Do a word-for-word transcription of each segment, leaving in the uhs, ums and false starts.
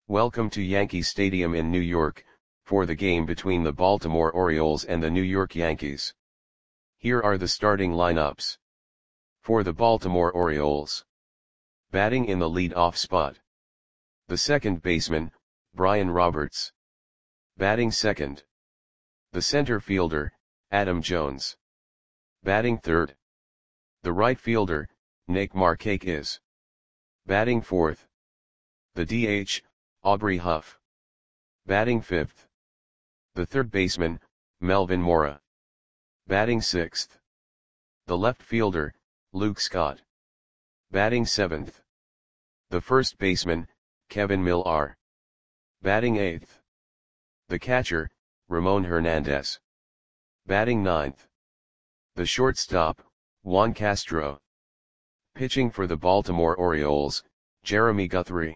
Welcome to Yankee Stadium in New York, for the game between the Baltimore Orioles and the New York Yankees. Here are the starting lineups. For the Baltimore Orioles. Batting in the lead-off spot. The second baseman, Brian Roberts. Batting second. The center fielder, Adam Jones. Batting third. The right fielder, Nick Markakis. Batting fourth. The D H, Aubrey Huff. Batting fifth. The third baseman, Melvin Mora. Batting sixth. The left fielder, Luke Scott. Batting seventh. The first baseman, Kevin Millar. Batting eighth. The catcher, Ramon Hernandez. Batting ninth. The shortstop, Juan Castro. Pitching for the Baltimore Orioles, Jeremy Guthrie.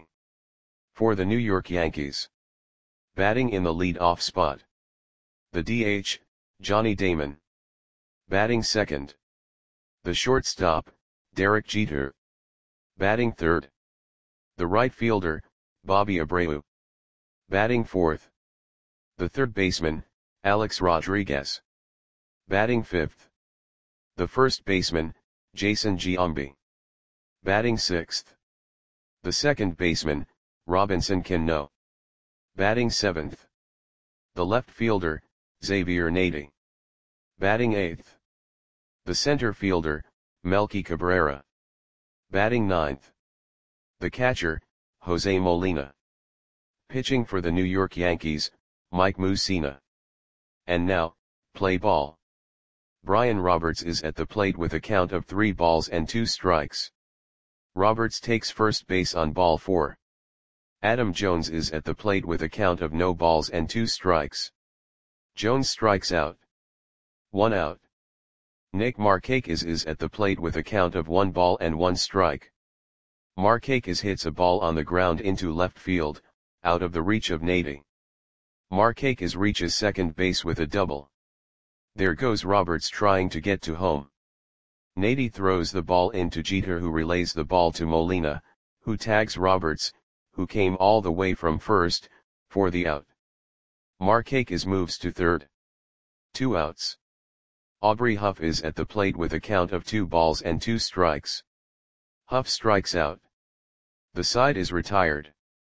For the New York Yankees. Batting in the lead-off spot. The D H, Johnny Damon. Batting second. The shortstop, Derek Jeter. Batting third. The right fielder, Bobby Abreu. Batting fourth. The third baseman, Alex Rodriguez. Batting fifth. The first baseman, Jason Giambi. Batting sixth. The second baseman, Robinson Cano. Batting seventh. The left fielder, Xavier Nady. Batting eighth. The center fielder, Melky Cabrera. Batting ninth. The catcher, Jose Molina. Pitching for the New York Yankees, Mike Mussina. And now, play ball. Brian Roberts is at the plate with a count of three balls and two strikes. Roberts takes first base on ball four. Adam Jones is at the plate with a count of no balls and two strikes. Jones strikes out. One out. Nick Markakis is at the plate with a count of one ball and one strike. Markakis hits a ball on the ground into left field, out of the reach of Nady. Markakis reaches second base with a double. There goes Roberts trying to get to home. Nady throws the ball into Jeter, who relays the ball to Molina, who tags Roberts, who came all the way from first, for the out. Markakis moves to third. Two outs. Aubrey Huff is at the plate with a count of two balls and two strikes. Huff strikes out. The side is retired.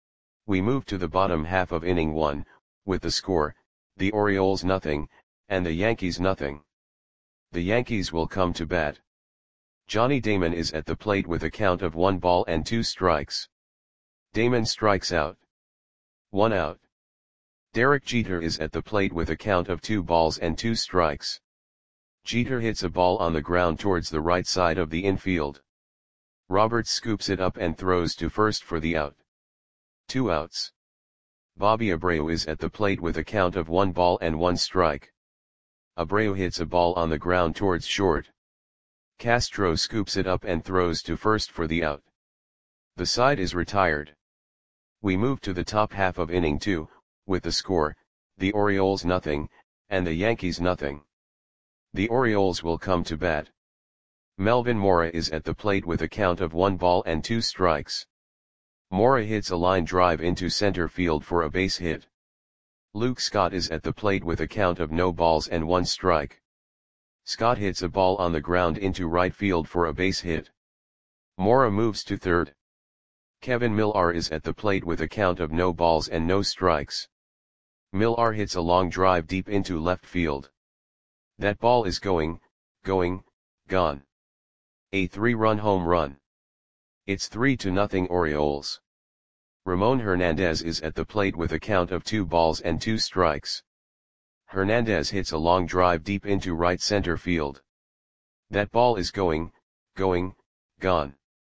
We move to the bottom half of inning one, with the score, the Orioles nothing, and the Yankees nothing. The Yankees will come to bat. Johnny Damon is at the plate with a count of one ball and two strikes. Damon strikes out. One out. Derek Jeter is at the plate with a count of two balls and two strikes. Jeter hits a ball on the ground towards the right side of the infield. Roberts scoops it up and throws to first for the out. Two outs. Bobby Abreu is at the plate with a count of one ball and one strike. Abreu hits a ball on the ground towards short. Castro scoops it up and throws to first for the out. The side is retired. We move to the top half of inning two, with the score, the Orioles nothing, and the Yankees nothing. The Orioles will come to bat. Melvin Mora is at the plate with a count of one ball and two strikes. Mora hits a line drive into center field for a base hit. Luke Scott is at the plate with a count of no balls and one strike. Scott hits a ball on the ground into right field for a base hit. Mora moves to third. Kevin Millar is at the plate with a count of no balls and no strikes. Millar hits a long drive deep into left field. That ball is going, going, gone. A three-run home run. It's three to nothing Orioles. Ramon Hernandez is at the plate with a count of two balls and two strikes. Hernandez hits a long drive deep into right center field. That ball is going, going, gone.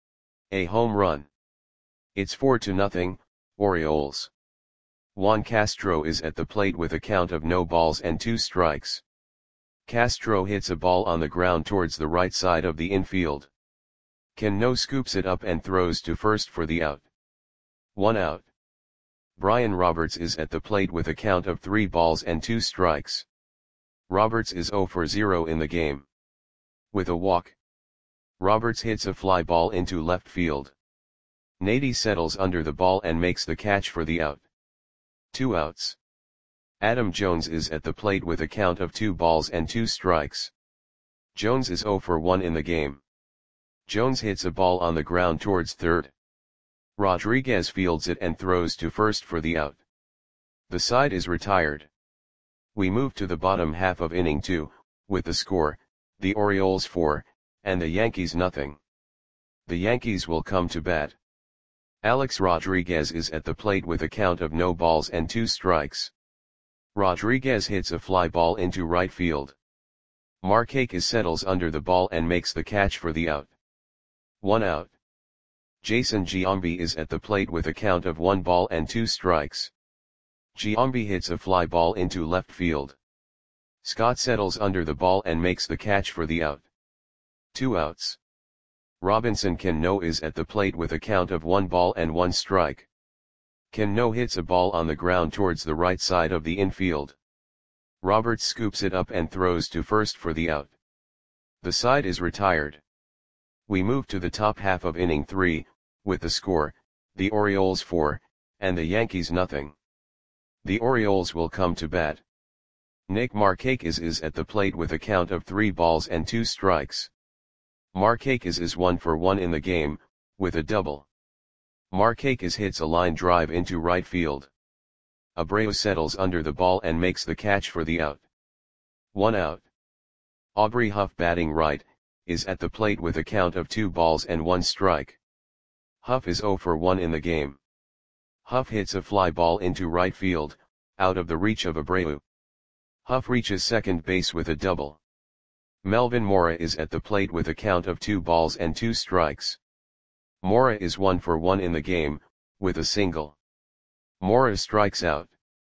A home run. It's four to nothing, Orioles. Juan Castro is at the plate with a count of no balls and two strikes. Castro hits a ball on the ground towards the right side of the infield. Cano scoops it up and throws to first for the out. One out. Brian Roberts is at the plate with a count of three balls and two strikes. Roberts is zero for zero in the game. With a walk. Roberts hits a fly ball into left field. Nady settles under the ball and makes the catch for the out. Two outs. Adam Jones is at the plate with a count of two balls and two strikes. Jones is zero for one in the game. Jones hits a ball on the ground towards third. Rodriguez fields it and throws to first for the out. The side is retired. We move to the bottom half of inning two, with the score, the Orioles four, and the Yankees nothing. The Yankees will come to bat. Alex Rodriguez is at the plate with a count of no balls and two strikes. Rodriguez hits a fly ball into right field. Markakis settles under the ball and makes the catch for the out. One out. Jason Giambi is at the plate with a count of one ball and two strikes. Giambi hits a fly ball into left field. Scott settles under the ball and makes the catch for the out. Two outs. Robinson Cano is at the plate with a count of one ball and one strike. Cano hits a ball on the ground towards the right side of the infield. Roberts scoops it up and throws to first for the out. The side is retired. We move to the top half of inning three, with the score, the Orioles four, and the Yankees nothing. The Orioles will come to bat. Nick Markakis is at the plate with a count of three balls and two strikes. Markakis is one for one in the game, with a double. Markakis hits a line drive into right field. Abreu settles under the ball and makes the catch for the out. One out. Aubrey Huff, batting right, is at the plate with a count of two balls and one strike. Huff is zero for one in the game. Huff hits a fly ball into right field, out of the reach of Abreu. Huff reaches second base with a double. Melvin Mora is at the plate with a count of two balls and two strikes. Mora is one for one in the game, with a single. Mora strikes out.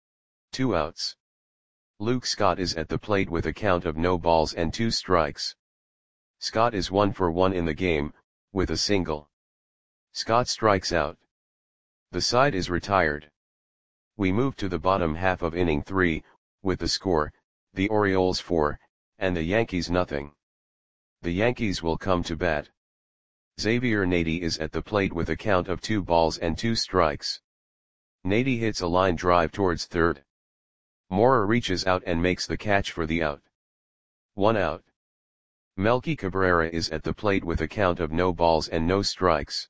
Two outs. Luke Scott is at the plate with a count of no balls and two strikes. Scott is one for one in the game, with a single. Scott strikes out. The side is retired. We move to the bottom half of inning three, with the score, the Orioles four, and the Yankees nothing. The Yankees will come to bat. Xavier Nady is at the plate with a count of two balls and two strikes. Nady hits a line drive towards third. Mora reaches out and makes the catch for the out. One out. Melky Cabrera is at the plate with a count of no balls and no strikes.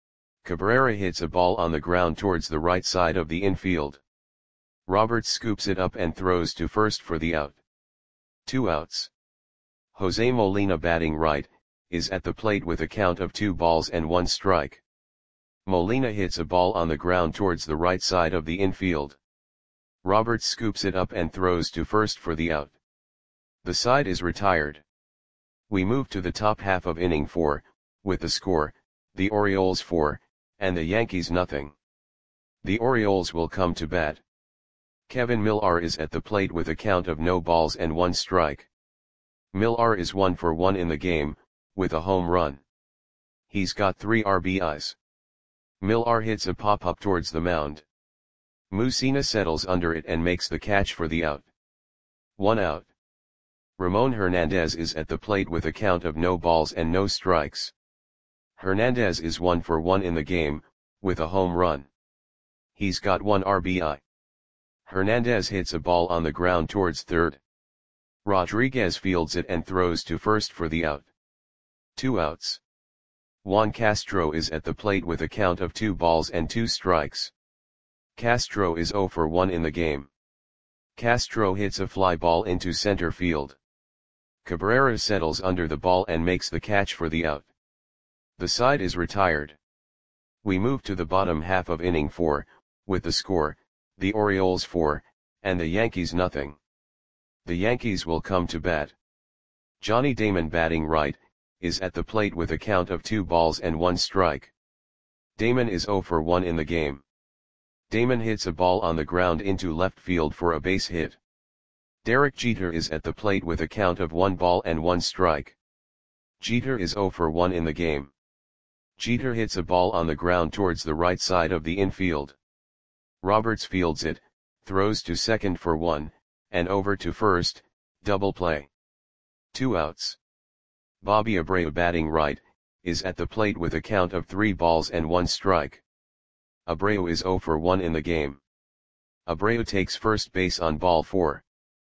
Cabrera hits a ball on the ground towards the right side of the infield. Roberts scoops it up and throws to first for the out. Two outs. Jose Molina, batting right, is at the plate with a count of two balls and one strike. Molina hits a ball on the ground towards the right side of the infield. Roberts scoops it up and throws to first for the out. The side is retired. We move to the top half of inning four, with the score, the Orioles four, and the Yankees nothing. The Orioles will come to bat. Kevin Millar is at the plate with a count of no balls and one strike. Millar is one for one in the game, with a home run. He's got three R B Is. Millar hits a pop-up towards the mound. Mussina settles under it and makes the catch for the out. One out. Ramon Hernandez is at the plate with a count of no balls and no strikes. Hernandez is one for one in the game, with a home run. He's got one R B I. Hernandez hits a ball on the ground towards third. Rodriguez fields it and throws to first for the out. Two outs. Juan Castro is at the plate with a count of two balls and two strikes. Castro is zero for one in the game. Castro hits a fly ball into center field. Cabrera settles under the ball and makes the catch for the out. The side is retired. We move to the bottom half of inning four, with the score, the Orioles four, and the Yankees nothing. The Yankees will come to bat. Johnny Damon, batting right, is at the plate with a count of two balls and one strike. Damon is zero for one in the game. Damon hits a ball on the ground into left field for a base hit. Derek Jeter is at the plate with a count of one ball and one strike. Jeter is zero for one in the game. Jeter hits a ball on the ground towards the right side of the infield. Roberts fields it, throws to second for one, and over to first, double play. Two outs. Bobby Abreu, batting right, is at the plate with a count of three balls and one strike. Abreu is zero for one in the game. Abreu takes first base on ball four.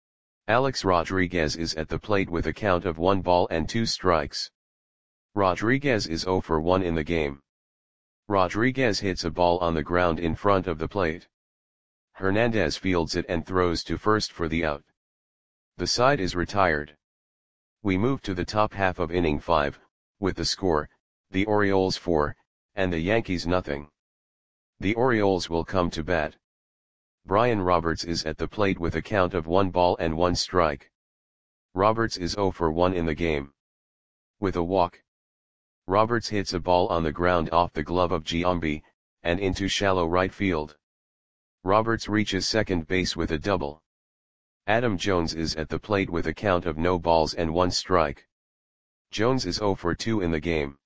Alex Rodriguez is at the plate with a count of one ball and two strikes. Rodriguez is zero for one in the game. Rodriguez hits a ball on the ground in front of the plate. Hernandez fields it and throws to first for the out. The side is retired. We move to the top half of inning five, with the score, the Orioles four, and the Yankees nothing. The Orioles will come to bat. Brian Roberts is at the plate with a count of one ball and one strike. Roberts is zero for one in the game. With a walk, Roberts hits a ball on the ground off the glove of Giambi, and into shallow right field. Roberts reaches second base with a double. Adam Jones is at the plate with a count of no balls and one strike. Jones is zero for two in the game.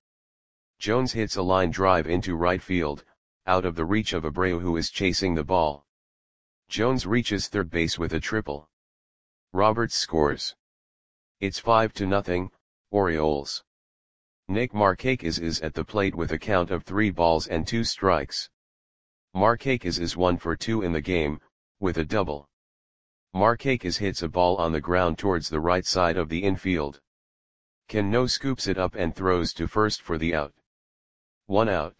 Jones hits a line drive into right field, out of the reach of Abreu, who is chasing the ball. Jones reaches third base with a triple. Roberts scores. It's five to nothing, Orioles. Nick Markakis is at the plate with a count of three balls and two strikes. Markakis is one for two in the game, with a double. Markakis hits a ball on the ground towards the right side of the infield. Cano scoops it up and throws to first for the out. One out.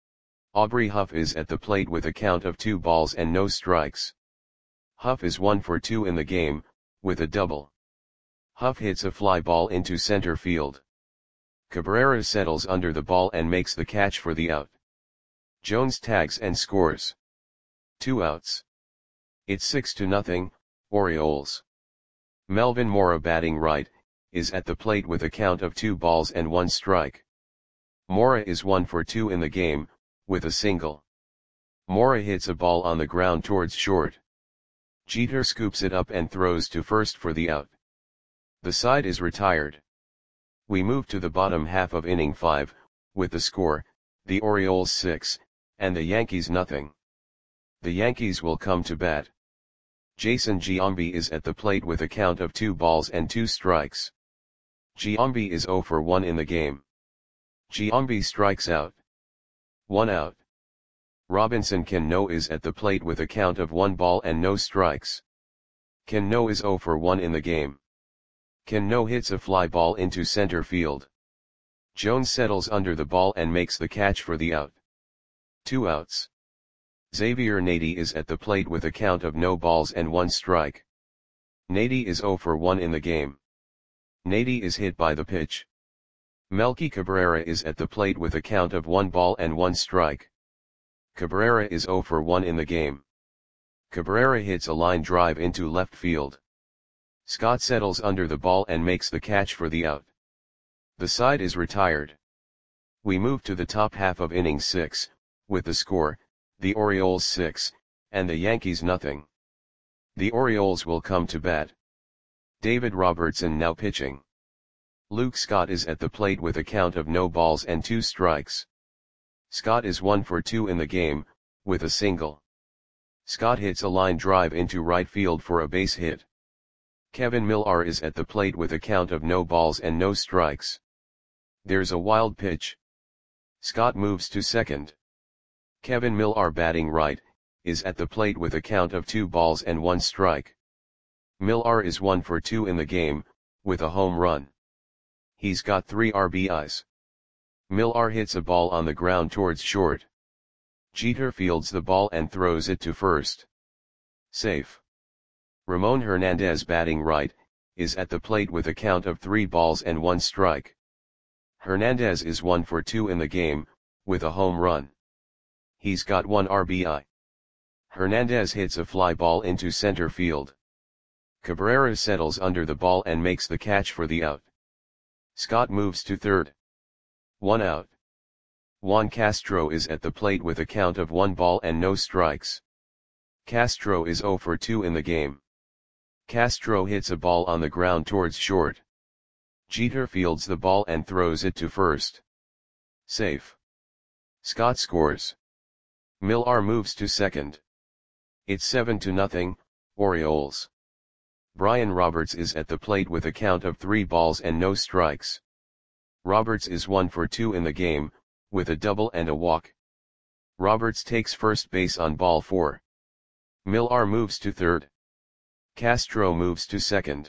Aubrey Huff is at the plate with a count of two balls and no strikes. Huff is one for two in the game, with a double. Huff hits a fly ball into center field. Cabrera settles under the ball and makes the catch for the out. Jones tags and scores. Two outs. It's six to nothing, Orioles. Melvin Mora, batting right, is at the plate with a count of two balls and one strike. Mora is one for two in the game, with a single. Mora hits a ball on the ground towards short. Jeter scoops it up and throws to first for the out. The side is retired. We move to the bottom half of inning five, with the score, the Orioles six, and the Yankees nothing. The Yankees will come to bat. Jason Giambi is at the plate with a count of two balls and two strikes. Giambi is zero for one in the game. Giambi strikes out. One out. Robinson Cano is at the plate with a count of one ball and no strikes. Cano is zero for one in the game. Cano hits a fly ball into center field. Jones settles under the ball and makes the catch for the out. Two outs. Xavier Nady is at the plate with a count of no balls and one strike. Nady is zero for one in the game. Nady is hit by the pitch. Melky Cabrera is at the plate with a count of one ball and one strike. Cabrera is zero for one in the game. Cabrera hits a line drive into left field. Scott settles under the ball and makes the catch for the out. The side is retired. We move to the top half of inning six, with the score, the Orioles six, and the Yankees nothing. The Orioles will come to bat. David Robertson now pitching. Luke Scott is at the plate with a count of no balls and two strikes. Scott is one for two in the game, with a single. Scott hits a line drive into right field for a base hit. Kevin Millar is at the plate with a count of no balls and no strikes. There's a wild pitch. Scott moves to second. Kevin Millar, batting right, is at the plate with a count of two balls and one strike. Millar is one for two in the game, with a home run. He's got three R B Is. Millar hits a ball on the ground towards short. Jeter fields the ball and throws it to first. Safe. Ramon Hernandez, batting right, is at the plate with a count of three balls and one strike. Hernandez is one for two in the game, with a home run. He's got one R B I. Hernandez hits a fly ball into center field. Cabrera settles under the ball and makes the catch for the out. Scott moves to third. One out. Juan Castro is at the plate with a count of one ball and no strikes. Castro is zero for two in the game. Castro hits a ball on the ground towards short. Jeter fields the ball and throws it to first. Safe. Scott scores. Millar moves to second. It's seven to nothing, Orioles. Brian Roberts is at the plate with a count of three balls and no strikes. Roberts is one for two in the game, with a double and a walk. Roberts takes first base on ball four. Millar moves to third. Castro moves to second.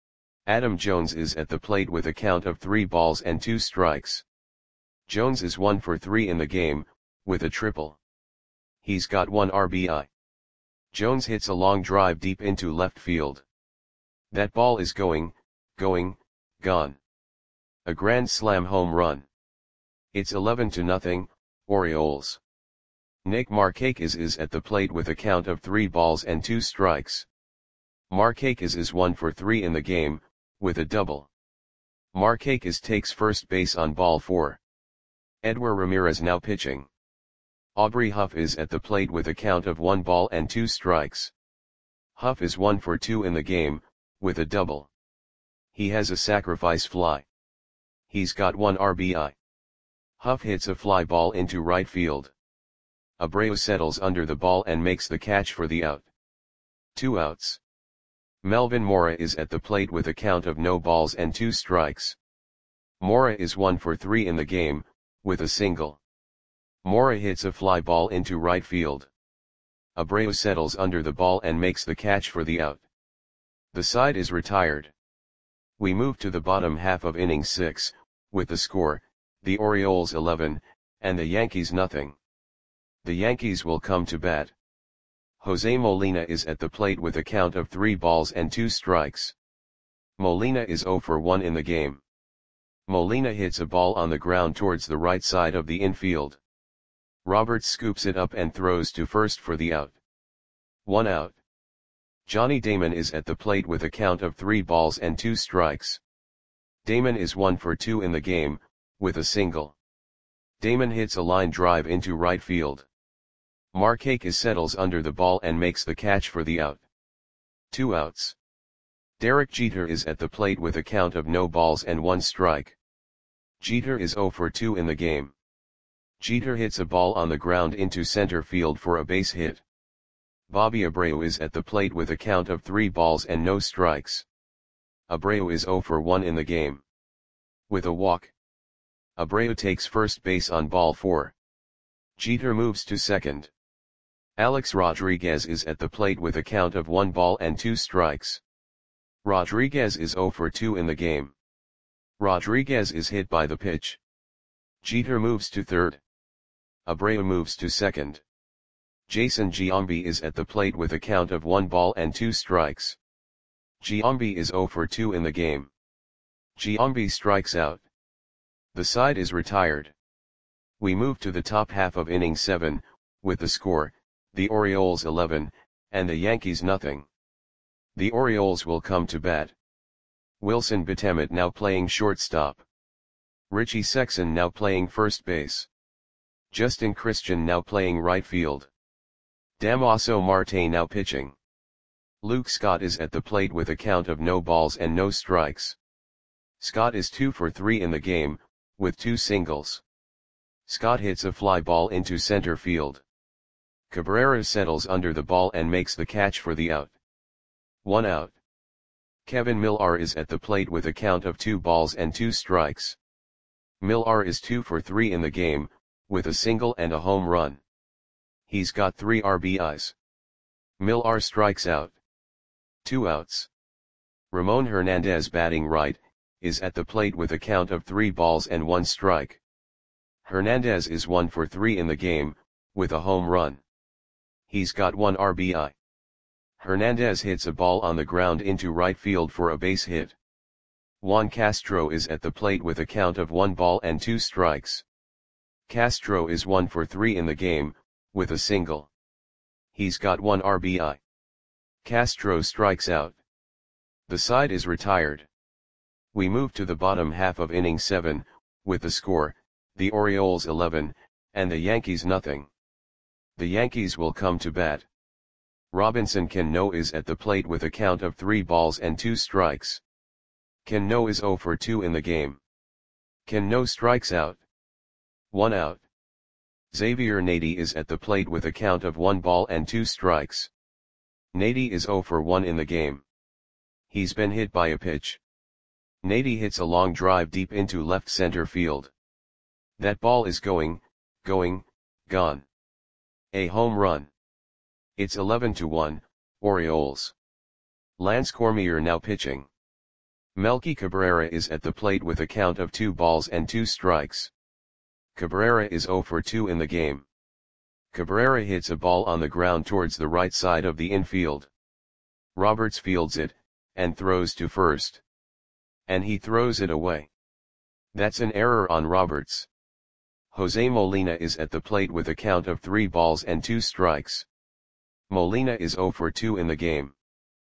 Adam Jones is at the plate with a count of three balls and two strikes. Jones is one for three in the game, with a triple. He's got one R B I. Jones hits a long drive deep into left field. That ball is going, going, gone. A grand slam home run. It's eleven to nothing, Orioles. Nick Markakis is at the plate with a count of three balls and two strikes. Markakis is one for three in the game, with a double. Markakis takes first base on ball four. Edward Ramirez now pitching. Aubrey Huff is at the plate with a count of one ball and two strikes. Huff is one for two in the game, with a double. He has a sacrifice fly. He's got one R B I. Huff hits a fly ball into right field. Abreu settles under the ball and makes the catch for the out. Two outs. Melvin Mora is at the plate with a count of no balls and two strikes. Mora is one for three in the game, with a single. Mora hits a fly ball into right field. Abreu settles under the ball and makes the catch for the out. The side is retired. We move to the bottom half of inning six, with the score, the Orioles eleven, and the Yankees nothing. The Yankees will come to bat. Jose Molina is at the plate with a count of three balls and two strikes. Molina is zero for one in the game. Molina hits a ball on the ground towards the right side of the infield. Roberts scoops it up and throws to first for the out. One out. Johnny Damon is at the plate with a count of three balls and two strikes. Damon is one for two in the game, with a single. Damon hits a line drive into right field. Markakis settles under the ball and makes the catch for the out. Two outs. Derek Jeter is at the plate with a count of no balls and one strike. Jeter is zero for two in the game. Jeter hits a ball on the ground into center field for a base hit. Bobby Abreu is at the plate with a count of three balls and no strikes. Abreu is zero for one in the game. With a walk. Abreu takes first base on ball four. Jeter moves to second. Alex Rodriguez is at the plate with a count of one ball and two strikes. Rodriguez is zero for two in the game. Rodriguez is hit by the pitch. Jeter moves to third. Abreu moves to second. Jason Giambi is at the plate with a count of one ball and two strikes. Giambi is zero for two in the game. Giambi strikes out. The side is retired. We move to the top half of inning seven, with the score, the Orioles eleven, and the Yankees nothing. The Orioles will come to bat. Wilson Betemit now playing shortstop. Richie Sexson now playing first base. Justin Christian now playing right field. Damaso Marte now pitching. Luke Scott is at the plate with a count of no balls and no strikes. Scott is two for three in the game, with two singles. Scott hits a fly ball into center field. Cabrera settles under the ball and makes the catch for the out. One out. Kevin Millar is at the plate with a count of two balls and two strikes. Millar is two for three in the game, with a single and a home run. He's got three R B Is. Millar strikes out. Two outs. Ramon Hernandez batting right, is at the plate with a count of three balls and one strike. Hernandez is one for three in the game, with a home run. He's got one R B I. Hernandez hits a ball on the ground into right field for a base hit. Juan Castro is at the plate with a count of one ball and two strikes. Castro is one for three in the game, with a single. He's got one R B I. Castro strikes out. The side is retired. We move to the bottom half of inning seven, with the score, the Orioles eleven, and the Yankees nothing. The Yankees will come to bat. Robinson Cano is at the plate with a count of three balls and two strikes. Cano is zero for two in the game. Cano strikes out. One out. Xavier Nady is at the plate with a count of one ball and two strikes. Nady is zero for one in the game. He's been hit by a pitch. Nady hits a long drive deep into left center field. That ball is going, going, gone. A home run. It's eleven to one, Orioles. Lance Cormier now pitching. Melky Cabrera is at the plate with a count of two balls and two strikes. Cabrera is zero for two in the game. Cabrera hits a ball on the ground towards the right side of the infield. Roberts fields it, and throws to first. And he throws it away. That's an error on Roberts. Jose Molina is at the plate with a count of three balls and two strikes. Molina is zero for two in the game.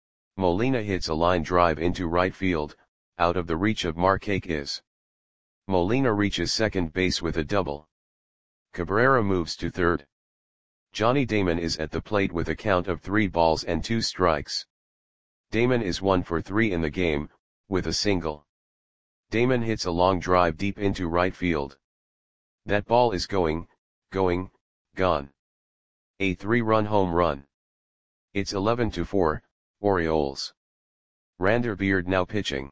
Molina hits a line drive into right field, out of the reach of Markakis. Molina reaches second base with a double. Cabrera moves to third. Johnny Damon is at the plate with a count of three balls and two strikes. Damon is one for three in the game, with a single. Damon hits a long drive deep into right field. That ball is going, going, gone. A three-run home run. It's eleven to four, Orioles. Rander Beard now pitching.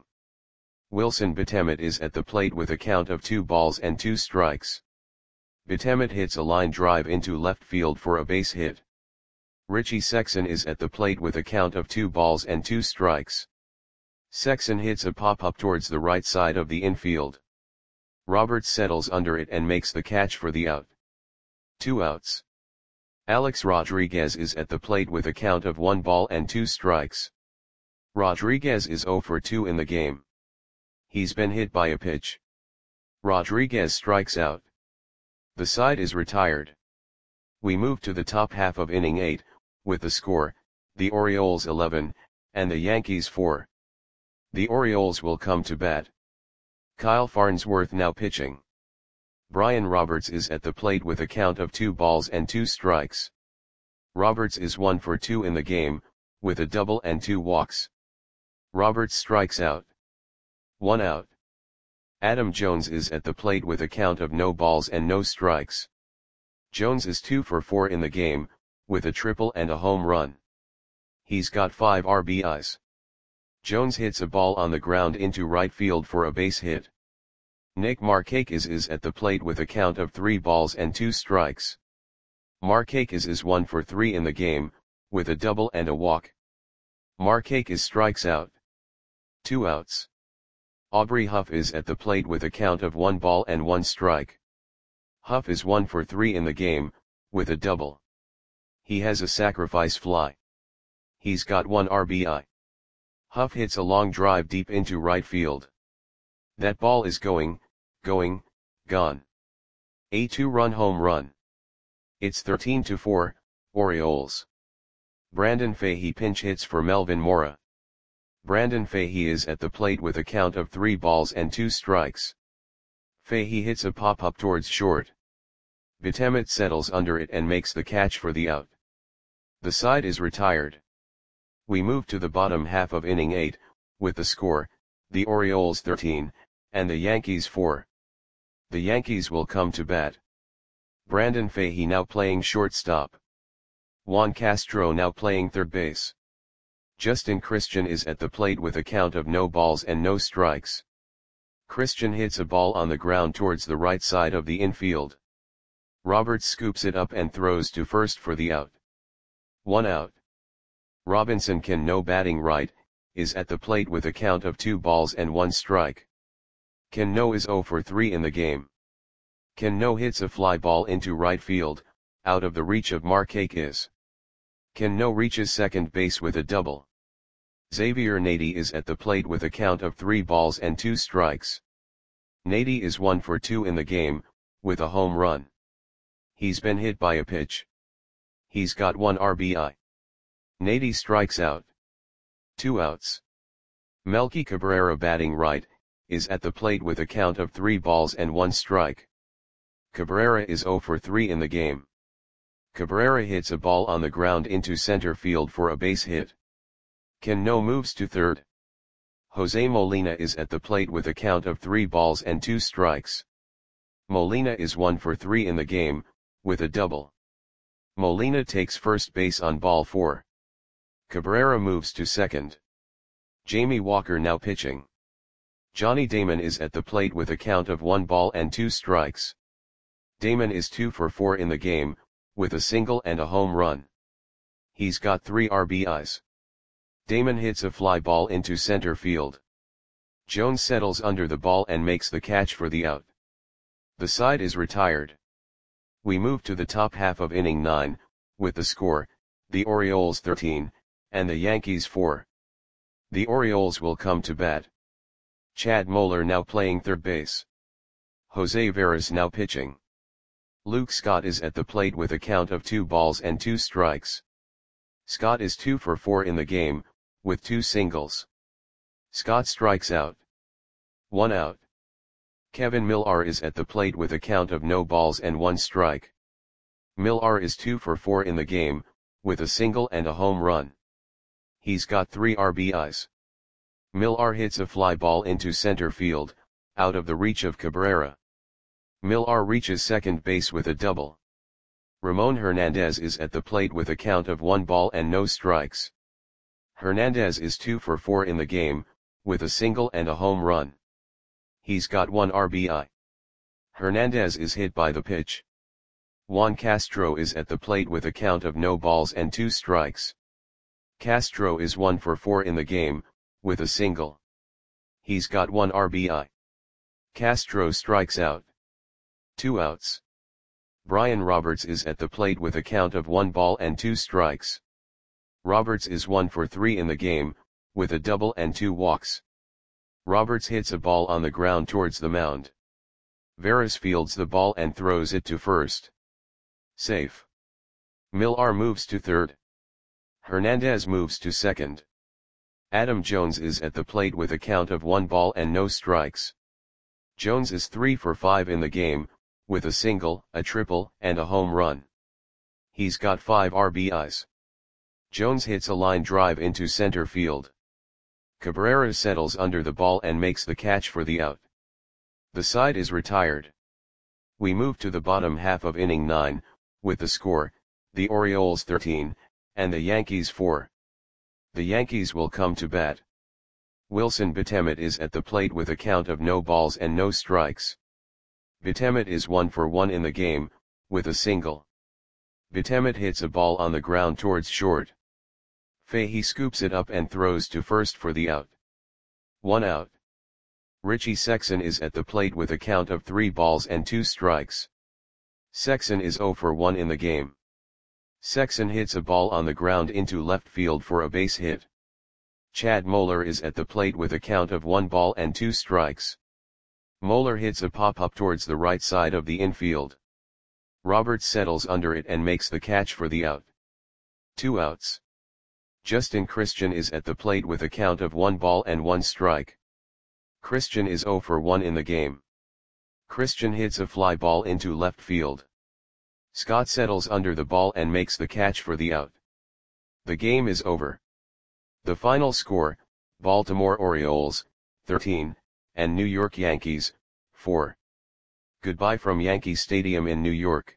Wilson Betemit is at the plate with a count of two balls and two strikes. Betemit hits a line drive into left field for a base hit. Richie Sexson is at the plate with a count of two balls and two strikes. Sexson hits a pop-up towards the right side of the infield. Roberts settles under it and makes the catch for the out. Two outs. Alex Rodriguez is at the plate with a count of one ball and two strikes. Rodriguez is zero for two in the game. He's been hit by a pitch. Rodriguez strikes out. The side is retired. We move to the top half of inning eight, with the score, the Orioles eleven, and the Yankees four. The Orioles will come to bat. Kyle Farnsworth now pitching. Brian Roberts is at the plate with a count of two balls and two strikes. Roberts is one for two in the game, with a double and two walks. Roberts strikes out. One out. Adam Jones is at the plate with a count of no balls and no strikes. Jones is two for four in the game, with a triple and a home run. He's got five R B Is. Jones hits a ball on the ground into right field for a base hit. Nick Markakis is at the plate with a count of three balls and two strikes. Markakis is one for three in the game, with a double and a walk. Markakis strikes out. Two outs. Aubrey Huff is at the plate with a count of one ball and one strike. Huff is one for three in the game, with a double. He has a sacrifice fly. He's got one R B I. Huff hits a long drive deep into right field. That ball is going, going, gone. A two-run home run. It's thirteen to four, Orioles. Brandon Fahey pinch hits for Melvin Mora. Brandon Fahey is at the plate with a count of three balls and two strikes. Fahey hits a pop-up towards short. Betemit settles under it and makes the catch for the out. The side is retired. We move to the bottom half of inning eight, with the score, the Orioles thirteen, and the Yankees four. The Yankees will come to bat. Brandon Fahey now playing shortstop. Juan Castro now playing third base. Justin Christian is at the plate with a count of no balls and no strikes. Christian hits a ball on the ground towards the right side of the infield. Roberts scoops it up and throws to first for the out. One out. Robinson Cano batting right, is at the plate with a count of two balls and one strike. Cano is zero for three in the game. Cano hits a fly ball into right field, out of the reach of Markakis. Cano reaches second base with a double. Xavier Nady is at the plate with a count of three balls and two strikes. Nady is one for two in the game, with a home run. He's been hit by a pitch. He's got one R B I. Nady strikes out. Two outs. Melky Cabrera batting right, is at the plate with a count of three balls and one strike. Cabrera is zero for three in the game. Cabrera hits a ball on the ground into center field for a base hit. Cano moves to third. Jose Molina is at the plate with a count of three balls and two strikes. Molina is one for three in the game, with a double. Molina takes first base on ball four. Cabrera moves to second. Jamie Walker now pitching. Johnny Damon is at the plate with a count of one ball and two strikes. Damon is two for four in the game, with a single and a home run. He's got three R B Is. Damon hits a fly ball into center field. Jones settles under the ball and makes the catch for the out. The side is retired. We move to the top half of inning nine, with the score, the Orioles thirteen, and the Yankees four. The Orioles will come to bat. Chad Moeller now playing third base. Jose Veras now pitching. Luke Scott is at the plate with a count of two balls and two strikes. Scott is two for four in the game, with two singles. Scott strikes out. One out. Kevin Millar is at the plate with a count of no balls and one strike. Millar is two for four in the game, with a single and a home run. He's got three R B Is. Millar hits a fly ball into center field, out of the reach of Cabrera. Millar reaches second base with a double. Ramon Hernandez is at the plate with a count of one ball and no strikes. Hernandez is two for four in the game, with a single and a home run. He's got one R B I. Hernandez is hit by the pitch. Juan Castro is at the plate with a count of no balls and two strikes. Castro is one for four in the game, with a single. He's got one R B I. Castro strikes out. Two outs. Brian Roberts is at the plate with a count of one ball and two strikes. Roberts is one for three in the game, with a double and two walks. Roberts hits a ball on the ground towards the mound. Veras fields the ball and throws it to first. Safe. Millar moves to third. Hernandez moves to second. Adam Jones is at the plate with a count of one ball and no strikes. Jones is three for five in the game, with a single, a triple, and a home run. He's got five R B Is. Jones hits a line drive into center field. Cabrera settles under the ball and makes the catch for the out. The side is retired. We move to the bottom half of inning nine, with the score, the Orioles thirteen, and the Yankees four. The Yankees will come to bat. Wilson Betemet is at the plate with a count of no balls and no strikes. Betemet is one for one in the game, with a single. Betemet hits a ball on the ground towards short. Fahey scoops it up and throws to first for the out. One out. Richie Sexson is at the plate with a count of three balls and two strikes. Sexson is zero for one in the game. Sexson hits a ball on the ground into left field for a base hit. Chad Moeller is at the plate with a count of one ball and two strikes. Moeller hits a pop-up towards the right side of the infield. Roberts settles under it and makes the catch for the out. Two outs. Justin Christian is at the plate with a count of one ball and one strike. Christian is zero for one in the game. Christian hits a fly ball into left field. Scott settles under the ball and makes the catch for the out. The game is over. The final score, Baltimore Orioles, thirteen, and New York Yankees, four. Goodbye from Yankee Stadium in New York.